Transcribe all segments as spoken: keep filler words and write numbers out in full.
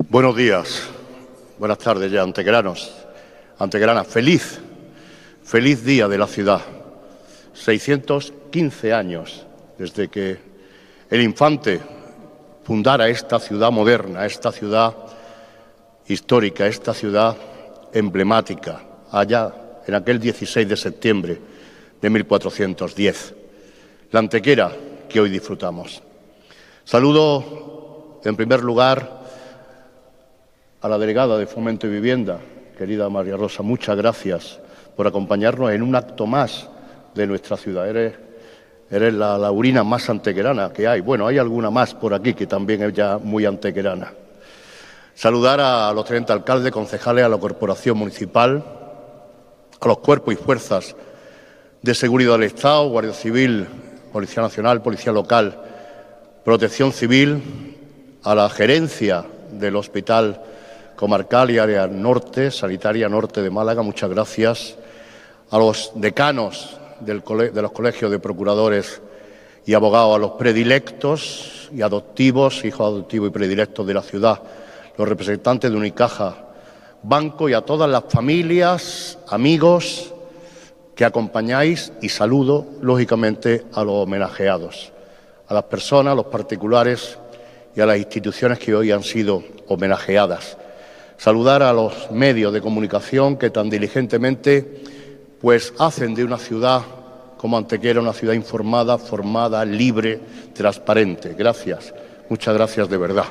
Buenos días, buenas tardes ya, antequeranos, antequeranas. Feliz, feliz día de la ciudad. seiscientos quince años desde que el infante fundara esta ciudad moderna, esta ciudad histórica, esta ciudad emblemática, allá en aquel dieciséis de septiembre de mil cuatrocientos diez. La Antequera que hoy disfrutamos. Saludo, en primer lugar, a la delegada de Fomento y Vivienda, querida María Rosa, muchas gracias por acompañarnos en un acto más de nuestra ciudad. Eres, eres la laurina más antequerana que hay. Bueno, hay alguna más por aquí que también es ya muy antequerana. Saludar a los treinta alcaldes, concejales, a la Corporación Municipal, a los cuerpos y fuerzas de seguridad del Estado, Guardia Civil, Policía Nacional, Policía Local, Protección Civil, a la gerencia del Hospital Comarcal y Área Norte, Sanitaria Norte de Málaga, muchas gracias, a los decanos del cole, de los colegios de procuradores y abogados, a los predilectos y adoptivos, hijos adoptivos y predilectos de la ciudad, los representantes de Unicaja Banco y a todas las familias, amigos que acompañáis, y saludo, lógicamente, a los homenajeados, a las personas, a los particulares y a las instituciones que hoy han sido homenajeadas. Saludar a los medios de comunicación que tan diligentemente pues, hacen de una ciudad como Antequera una ciudad informada, formada, libre, transparente. Gracias, muchas gracias de verdad.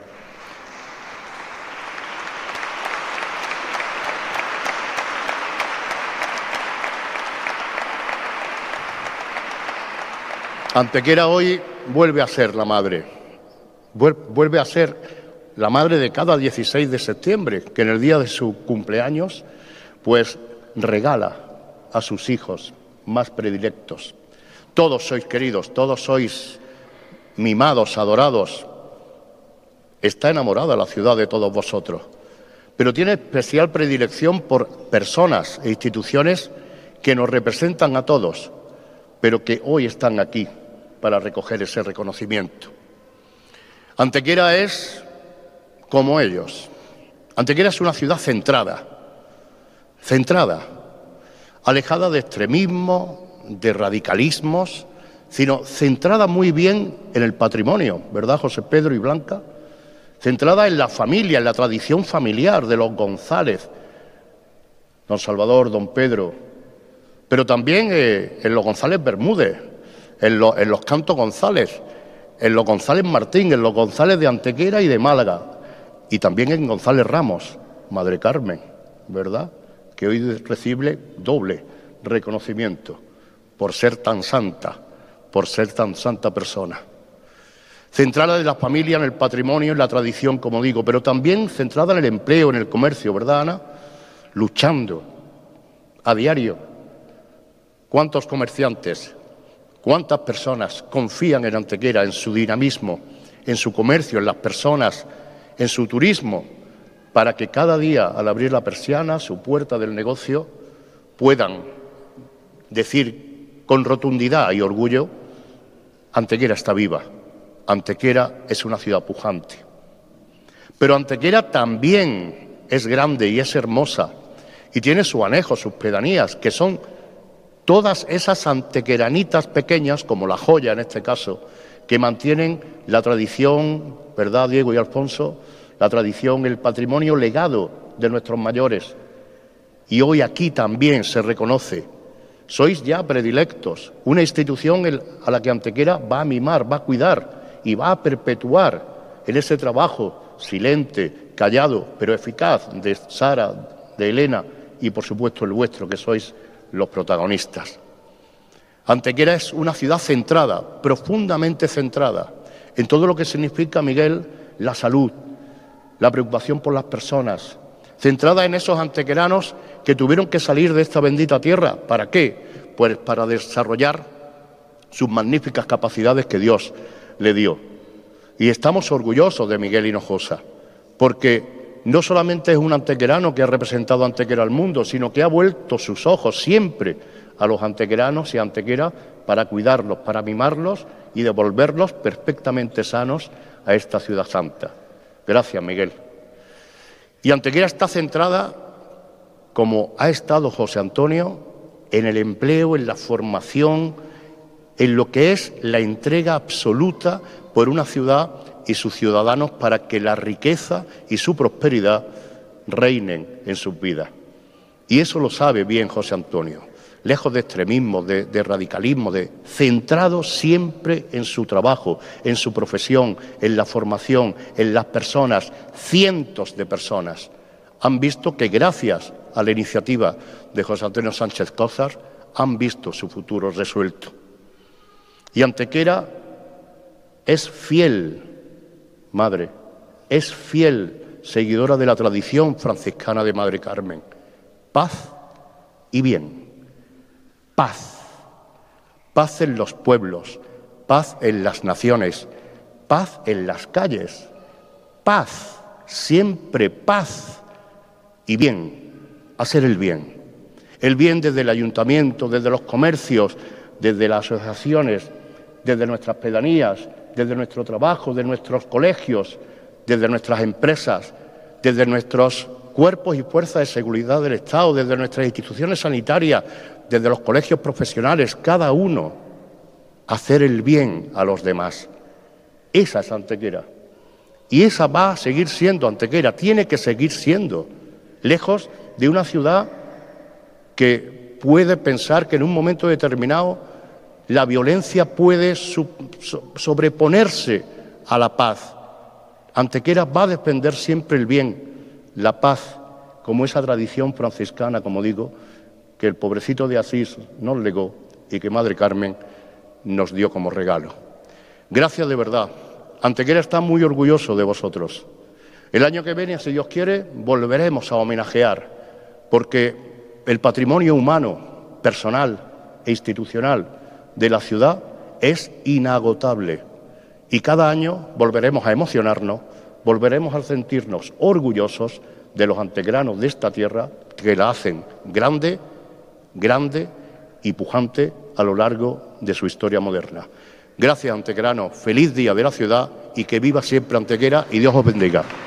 Antequera hoy vuelve a ser la madre, vuelve a ser la madre de cada dieciséis de septiembre, que en el día de su cumpleaños, pues regala a sus hijos más predilectos. Todos sois queridos, todos sois mimados, adorados. Está enamorada la ciudad de todos vosotros, pero tiene especial predilección por personas e instituciones que nos representan a todos, pero que hoy están aquí para recoger ese reconocimiento. Antequera es como ellos. Antequera es una ciudad centrada, centrada, alejada de extremismo, de radicalismos, sino centrada muy bien en el patrimonio, ¿verdad, José Pedro y Blanca? Centrada en la familia, en la tradición familiar de los González, don Salvador, don Pedro, pero también eh, en los González Bermúdez, en, lo, en los Cantos González, en los González Martín, en los González de Antequera y de Málaga, y también en González Ramos, Madre Carmen, ¿verdad?, que hoy recibe doble reconocimiento por ser tan santa, por ser tan santa persona. Centrada en la familia, en el patrimonio, en la tradición, como digo, pero también centrada en el empleo, en el comercio, ¿verdad, Ana? Luchando a diario. ¿Cuántos comerciantes, cuántas personas confían en Antequera, en su dinamismo, en su comercio, en las personas, en su turismo, para que cada día, al abrir la persiana, su puerta del negocio, puedan decir con rotundidad y orgullo: Antequera está viva, Antequera es una ciudad pujante. Pero Antequera también es grande y es hermosa, y tiene sus anejos, sus pedanías, que son todas esas antequeranitas pequeñas, como La Joya en este caso, que mantienen la tradición, ¿verdad, Diego y Alfonso?, la tradición, el patrimonio legado de nuestros mayores. Y hoy aquí también se reconoce. Sois ya predilectos, una institución a la que Antequera va a mimar, va a cuidar y va a perpetuar en ese trabajo silente, callado, pero eficaz de Sara, de Elena y, por supuesto, el vuestro, que sois los protagonistas. Antequera es una ciudad centrada, profundamente centrada, en todo lo que significa, Miguel, la salud, la preocupación por las personas, centrada en esos antequeranos que tuvieron que salir de esta bendita tierra. ¿Para qué? Pues para desarrollar sus magníficas capacidades que Dios le dio. Y estamos orgullosos de Miguel Hinojosa, porque no solamente es un antequerano que ha representado a Antequera al mundo, sino que ha vuelto sus ojos siempre a los antequeranos y a Antequera para cuidarlos, para mimarlos y devolverlos perfectamente sanos a esta ciudad santa. Gracias, Miguel. Y Antequera está centrada, como ha estado José Antonio, en el empleo, en la formación, en lo que es la entrega absoluta por una ciudad y sus ciudadanos para que la riqueza y su prosperidad reinen en sus vidas. Y eso lo sabe bien José Antonio, lejos de extremismo, de, de radicalismo, de centrado siempre en su trabajo, en su profesión, en la formación, en las personas. Cientos de personas han visto que gracias a la iniciativa de José Antonio Sánchez Cózar han visto su futuro resuelto. Y Antequera es fiel madre, es fiel seguidora de la tradición franciscana de Madre Carmen. Paz y bien. Paz. Paz en los pueblos, paz en las naciones, paz en las calles. Paz, siempre paz y bien, hacer el bien. El bien desde el ayuntamiento, desde los comercios, desde las asociaciones, desde nuestras pedanías, desde nuestro trabajo, de nuestros colegios, desde nuestras empresas, desde nuestros cuerpos y fuerzas de seguridad del Estado, desde nuestras instituciones sanitarias, desde los colegios profesionales, cada uno hacer el bien a los demás. Esa es Antequera. Y esa va a seguir siendo Antequera, tiene que seguir siendo, lejos de una ciudad que puede pensar que en un momento determinado la violencia puede sobreponerse a la paz. Antequera va a defender siempre el bien, la paz, como esa tradición franciscana, como digo, que el pobrecito de Asís nos legó y que Madre Carmen nos dio como regalo. Gracias de verdad. Antequera está muy orgulloso de vosotros. El año que viene, si Dios quiere, volveremos a homenajear, porque el patrimonio humano, personal e institucional de la ciudad es inagotable. Y cada año volveremos a emocionarnos, volveremos a sentirnos orgullosos de los antequeranos de esta tierra que la hacen grande, grande y pujante a lo largo de su historia moderna. Gracias, antequeranos. Feliz día de la ciudad y que viva siempre Antequera y Dios os bendiga.